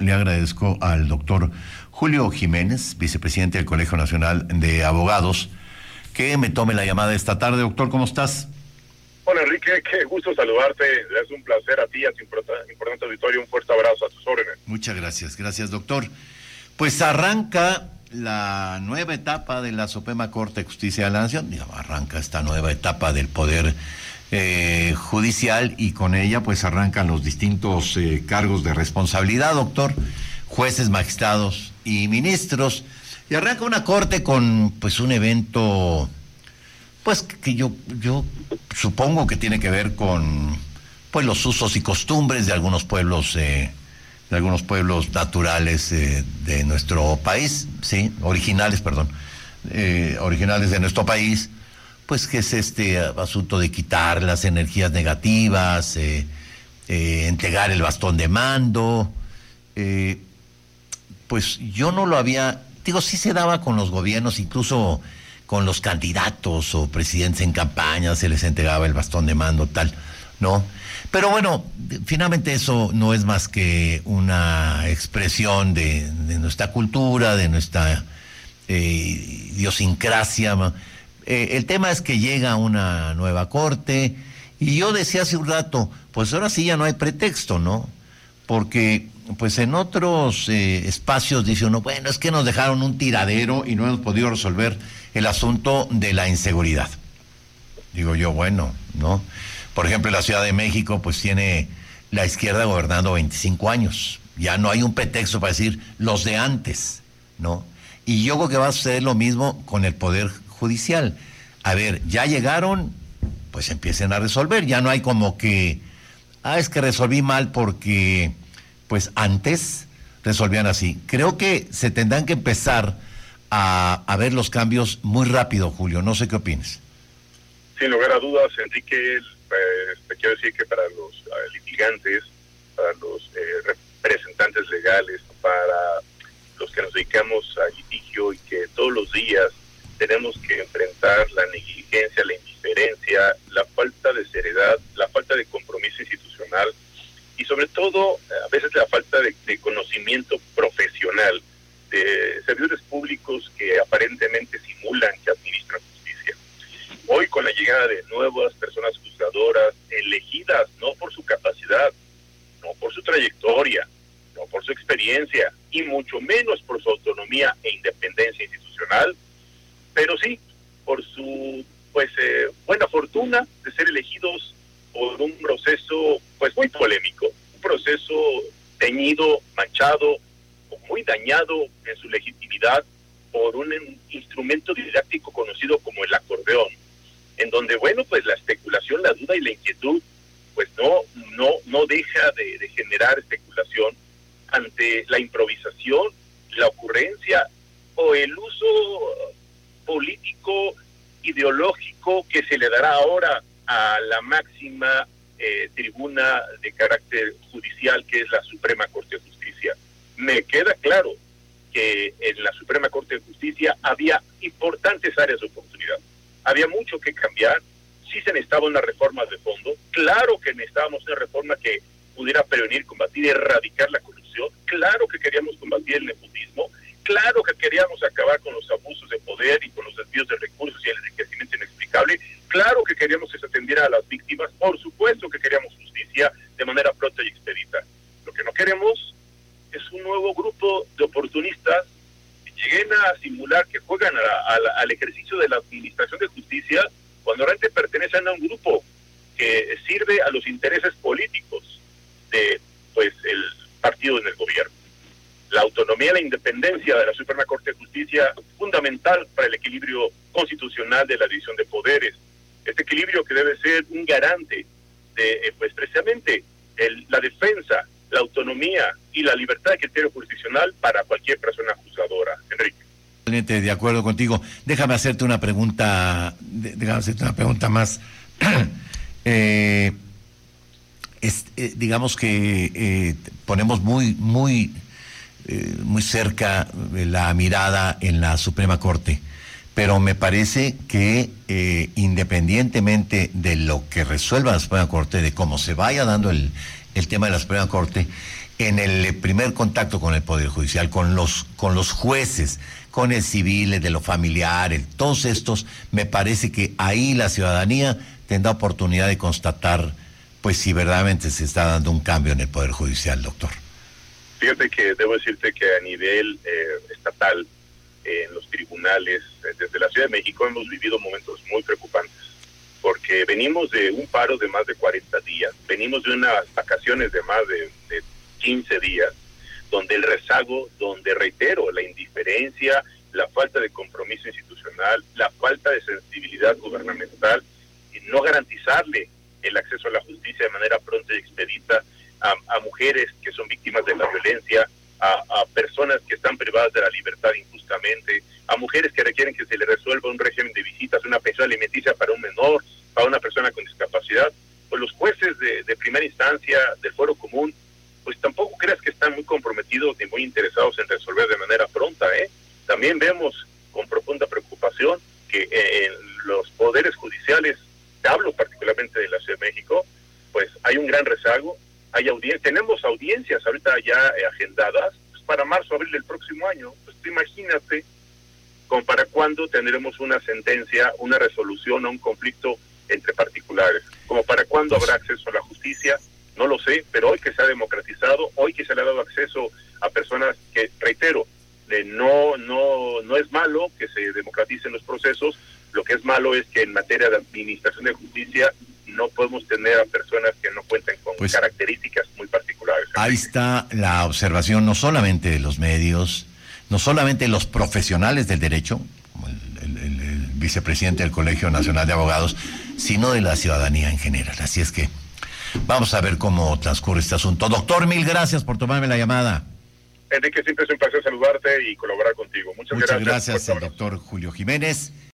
le agradezco al doctor Julio Jiménez, vicepresidente del Colegio Nacional de Abogados, que me tome la llamada esta tarde. Doctor, ¿cómo estás? Hola Enrique, qué gusto saludarte, es un placer a ti y a tu importante auditorio, un fuerte abrazo a tus órdenes. Muchas gracias doctor. Pues arranca la nueva etapa de la Suprema Corte de Justicia de la Nación, arranca esta nueva etapa del Poder Judicial y con ella pues arrancan los distintos cargos de responsabilidad, doctor, jueces, magistrados y ministros, y arranca una corte con pues un evento pues que yo supongo que tiene que ver con pues los usos y costumbres de algunos pueblos naturales de nuestro país, sí, originales de nuestro país, pues que es este asunto de quitar las energías negativas, entregar el bastón de mando. Pues yo no lo había, sí se daba con los gobiernos, incluso con los candidatos o presidentes en campaña, se les entregaba el bastón de mando, tal, ¿no? Pero bueno, finalmente eso no es más que una expresión de nuestra cultura, de nuestra idiosincrasia. El tema es que llega una nueva corte, y yo decía hace un rato, pues ahora sí ya no hay pretexto, ¿no? Porque pues en otros espacios dice uno, bueno, es que nos dejaron un tiradero y no hemos podido resolver el asunto de la inseguridad. Digo yo, bueno, ¿no? Por ejemplo, la Ciudad de México pues tiene la izquierda gobernando 25 años. Ya no hay un pretexto para decir los de antes, ¿no? Y yo creo que va a suceder lo mismo con el Poder Judicial. A ver, ya llegaron, pues empiecen a resolver. Ya no hay como que, es que resolví mal porque pues antes resolvían así. Creo que se tendrán que empezar a ver los cambios muy rápido, Julio. No sé qué opinas. Sin lugar a dudas, Enrique, te quiero decir que para los litigantes, para los representantes legales, para los que nos dedicamos a litigio y que todos los días tenemos que enfrentar la negligencia, la indiferencia, la falta de seriedad, la falta de compromiso institucional y sobre todo a veces la falta de conocimiento profesional de servidores públicos que aparentemente simulan que administran justicia. Hoy, con la llegada de nuevas personas juzgadoras elegidas no por su capacidad, no por su trayectoria, no por su experiencia y mucho menos por su autonomía e independencia institucional, pero sí por su buena fortuna de ser elegidos por un proceso pues muy polémico, un proceso teñido, manchado, muy dañado en su legitimidad por un instrumento didáctico conocido como el acordeón, en donde la especulación, la duda y la inquietud pues no deja de generar especulación ante la improvisación, la ocurrencia o el uso político, ideológico que se le dará ahora a la máxima tribuna de carácter judicial, que es la Suprema Corte de Justicia. Me queda claro que en la Suprema Corte de Justicia había importantes áreas de oportunidad. Había mucho que cambiar, sí se necesitaba una reforma de fondo, claro que necesitábamos una reforma que pudiera prevenir, combatir y erradicar la corrupción, claro que queríamos combatir el nepotismo, claro que queríamos acabar con los abusos de poder y con los desvíos de recursos y el enriquecimiento inexplicable, claro que queríamos que se atendiera a las víctimas, por supuesto que queríamos justicia de manera pronta y expedita. Lo que no queremos es un nuevo grupo de oportunistas que lleguen a simular que juegan al ejercicio de la administración de justicia cuando realmente pertenecen a un grupo que sirve a los intereses políticos de el partido en el gobierno. La autonomía y la independencia de la Suprema Corte de Justicia es fundamental para el equilibrio constitucional de la división de poderes. Este equilibrio que debe ser un garante de precisamente la defensa, la autonomía y la libertad de criterio jurisdiccional para cualquier persona juzgadora. Enrique. De acuerdo contigo. Déjame hacerte una pregunta más. Digamos que ponemos muy cerca la mirada en la Suprema Corte, pero me parece que independientemente de lo que resuelva la Suprema Corte, de cómo se vaya dando el tema de la Suprema Corte, en el primer contacto con el Poder Judicial, con los jueces, con el civil, el de lo familiar, todos estos, me parece que ahí la ciudadanía tendrá oportunidad de constatar, pues, si verdaderamente se está dando un cambio en el Poder Judicial, doctor. Fíjate que debo decirte que a nivel estatal, en los tribunales, desde la Ciudad de México hemos vivido momentos muy preocupantes, porque venimos de un paro de más de 40 días, venimos de unas vacaciones de más de 15 días, donde el rezago, donde reitero, la indiferencia, la falta de compromiso institucional, la falta de sensibilidad gubernamental, y no garantizarle el acceso a la justicia de manera pronta y expedita a mujeres que son víctimas de la violencia, a personas que están privadas de la libertad injustamente, a mujeres que requieren que se les resuelva un régimen de visitas, una pensión alimenticia para un menor, para una persona con discapacidad. Pues los jueces de primera instancia, del fuero común, pues tampoco creas que están muy comprometidos ni muy interesados en resolver de manera pronta, ¿eh? También vemos con profunda preocupación que en los poderes judiciales, te hablo particularmente de la Ciudad de México, pues hay un gran rezago, tenemos audiencias ahorita ya agendadas pues para marzo, abril del próximo año. Pues tú imagínate para cuándo tendremos una sentencia, una resolución a un conflicto entre particulares, como para cuándo habrá acceso a la justicia. No lo sé, pero hoy que se ha democratizado, hoy que se le ha dado acceso a personas que, reitero, no es malo que se democraticen los procesos, lo que es malo es que en materia de administración de justicia no podemos tener a personas que no cuenten con características muy particulares. Ahí está la observación, no solamente de los medios, no solamente los profesionales del derecho, como el vicepresidente del Colegio Nacional de Abogados, sino de la ciudadanía en general. Así es que vamos a ver cómo transcurre este asunto. Doctor, mil gracias por tomarme la llamada. Enrique, siempre es un placer saludarte y colaborar contigo. Muchas gracias. Muchas gracias, el doctor Julio Jiménez.